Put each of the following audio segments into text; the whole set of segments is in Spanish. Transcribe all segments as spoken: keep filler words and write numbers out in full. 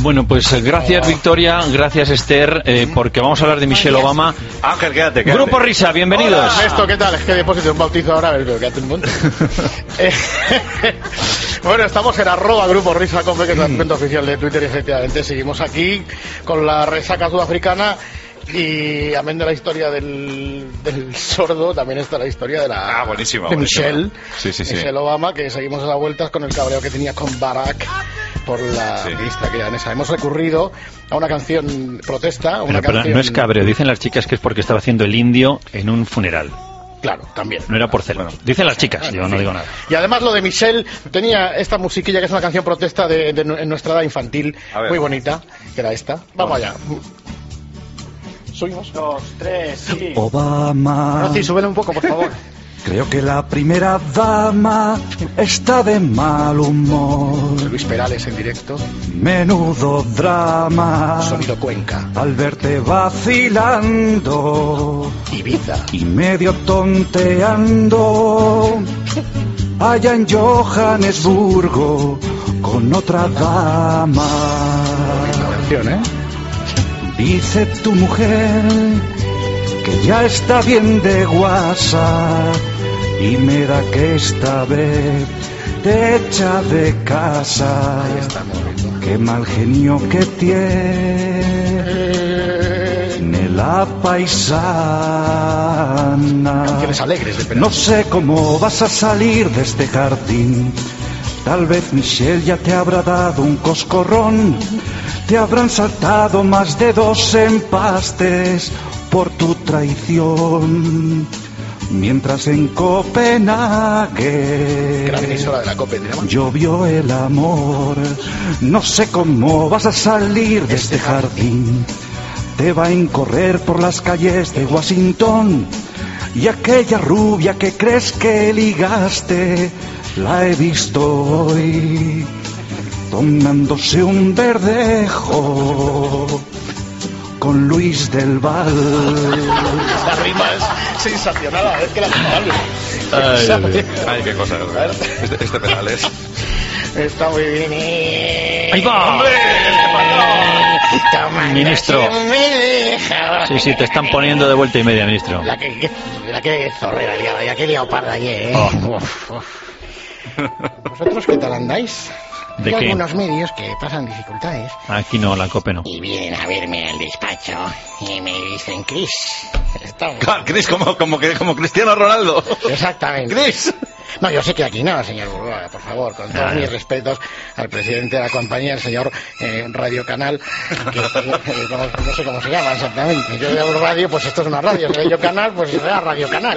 Bueno, pues gracias, Victoria, gracias, Esther, eh, porque vamos a hablar de Michelle Obama. Ángel, quédate, quédate. Grupo Risa, bienvenidos. Hola, Ernesto, ¿qué tal? Es que depósito un bautizo ahora, a ver, pero quédate un montón. Bueno, estamos en arroba Grupo Risa, que es la cuenta oficial de Twitter, y efectivamente seguimos aquí con la resaca sudafricana. Y amén de la historia del, del sordo, también está la historia de la ah, buenísima, de buenísima. Michelle, sí, sí, sí. Michelle Obama, que seguimos a las vueltas con el cabreo que tenía con Barack por la sí. lista que ya en esa. Hemos recurrido a una canción protesta, una pero, pero canción... no es cabreo, dicen las chicas que es porque estaba haciendo el indio en un funeral. Claro, también. No era por celos. Bueno, dicen las chicas, bueno, yo no sí. digo nada. Y además lo de Michelle tenía esta musiquilla que es una canción protesta de, de, de en nuestra edad infantil, muy bonita, que era esta. Vamos allá. Subimos. Dos, tres, sí. Obama. Rosy, súbele un poco, por favor. Creo que la primera dama está de mal humor. Luis Perales en directo. Menudo drama. Sonido Cuenca. Al verte vacilando. Ibiza. Y medio tonteando. Allá en Johannesburgo con otra dama. Buena canción, ¿eh? Dice tu mujer que ya está bien de guasa y me da que esta vez te echa de casa. Ahí estamos viendo. Qué mal genio que tiene la paisana. Canciones alegres de Perales. No sé cómo vas a salir de este jardín. Tal vez Michelle ya te habrá dado un coscorrón. Te habrán saltado más de dos empastes por tu traición. Mientras en Copenhague Gran emisora de la COPE, digamos. llovió el amor. No sé cómo vas a salir de este jardín. Te va a encorrer por las calles de Washington. Y aquella rubia que crees que ligaste, la he visto hoy tomándose un verdejo con Luis del Val. La rima es sensacional, a ver que la final. Ay, Dios mío. Ay, qué cosa. Este, este Perales. Está muy bien. ¡Ahí va! ¡Hombre! Toma, ministro. Sí, sí, te están poniendo de vuelta y media, ministro. La que, que, la que zorrera liada, ya que liado parda ayer, ¿eh? Oh. Uf, uf. ¿Vosotros qué tal andáis? ¿De Hay qué? algunos medios que pasan dificultades Aquí no, la COPE no. y vienen a verme al despacho y me dicen, Chris, estamos... Claro, Chris, como, como, que- como Cristiano Ronaldo. Exactamente. Chris. No, yo sé que aquí no, señor Burgoa, por favor, con todos Ah. mis respetos al presidente de la compañía, el señor eh, Radio Canal, que, eh, como- no sé cómo se llama exactamente. Yo llamo radio, pues esto es una radio, Radio Canal, pues será Radio Canal.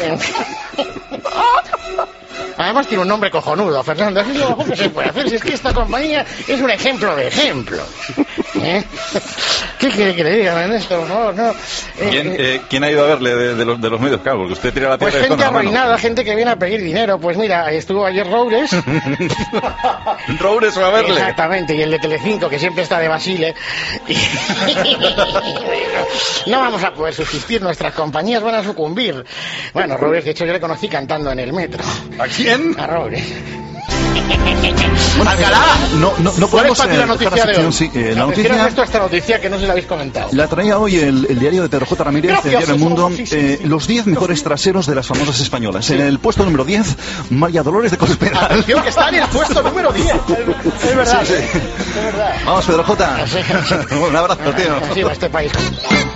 Además tiene un nombre cojonudo, Fernando. Eso es lo mejor que se puede hacer. Si es que esta compañía es un ejemplo de ejemplo. ¿Eh? ¿Qué quiere que le digan en esto? No, no. Eh, ¿Quién, eh, eh, ¿Quién ha ido a verle de, de, los, de los medios? Claro, porque usted tira la Pues tierra y gente con la mano. arruinada, gente que viene a pedir dinero. Pues mira, estuvo ayer Roures. Roures va a verle. Exactamente, y el de Telecinco, que siempre está de Basile. Y... no vamos a poder subsistir, nuestras compañías van a sucumbir. Bueno, Roures, de hecho, yo le conocí cantando en el metro. ¿A quién? A Roures. ¡Alcalá! No, no, no ¿Cuál es podemos para ti la eh, noticia dejar de sección, hoy? sí, eh, la Prefiero noticia esto a esta noticia que no se la habéis comentado. la traía hoy el, el diario de Pedro J. Ramírez, el Gracias, diario El Mundo, sí, sí, eh, sí. los diez mejores traseros de las famosas españolas. En el puesto número diez, María Dolores de Cospedal. Atención, que está en el puesto número diez. Es verdad, Sí, sí. es verdad. Vamos, Pedro J. Sí. Un abrazo, tío. Así va este país.